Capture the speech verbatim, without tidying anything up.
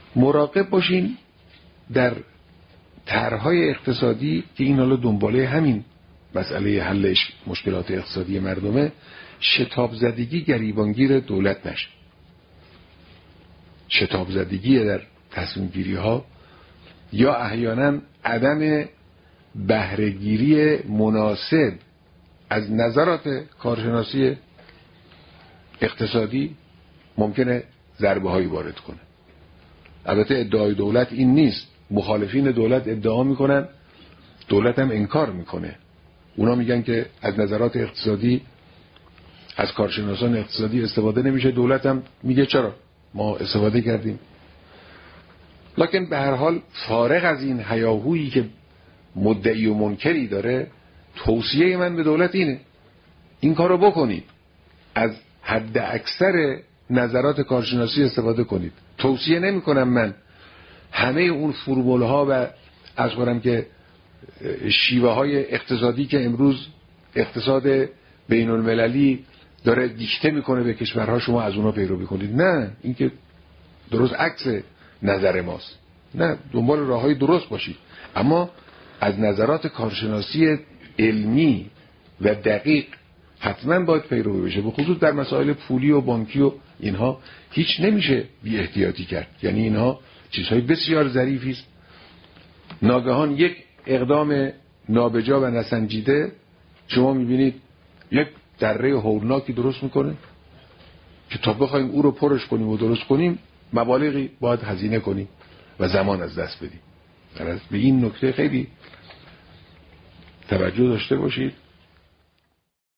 مراقب باشین در طرح‌های اقتصادی که این حالا دنباله همین مسئله حل مشکلات اقتصادی مردمه، شتاب زدگی گریبانگیر دولت نشه. شتاب زدگی در تصمیم گیری ها یا احیانا عدم بهره‌گیری مناسب از نظرات کارشناسی اقتصادی ممکنه ضربه هایی وارد کنه. البته ادعای دولت این نیست، مخالفین دولت ادعا میکنن، دولت هم انکار میکنه. اونا میگن که از نظرات اقتصادی از کارشناسان اقتصادی استفاده نمیشه، دولت هم میگه چرا ما استفاده کردیم. لکن به هر حال فارغ از این هیاهویی که مدعی و منکری داره، توصیه من به دولت اینه این کارو بکنید، از حد اکثر نظرات کارشناسی استفاده کنید. توصیه نمی کنم من همه اون فرمول ها و از کنم که شیوه های اقتصادی که امروز اقتصاد بین المللی داره دیکته میکنه به کشورها شما از اونا پیروی کنید. نه، این که درست عکس نظر ماست. نه، دنبال راه های درست باشید، اما از نظرات کارشناسی علمی و دقیق حتما باید پیروی بشه. به خصوص در مسائل پولی و بانکی و اینها هیچ نمیشه بی احتیاطی کرد. یعنی اینها چیزهای بسیار ظریفی است. ناگهان یک اقدام نابجا و نسنجیده شما میبینید یک دره هولناکی درست میکنه که تا بخوایم او رو پرش کنیم و درست کنیم مبالغی باید هزینه کنیم و زمان از دست بدیم. به این نکته خیلی توجه داشته باشید.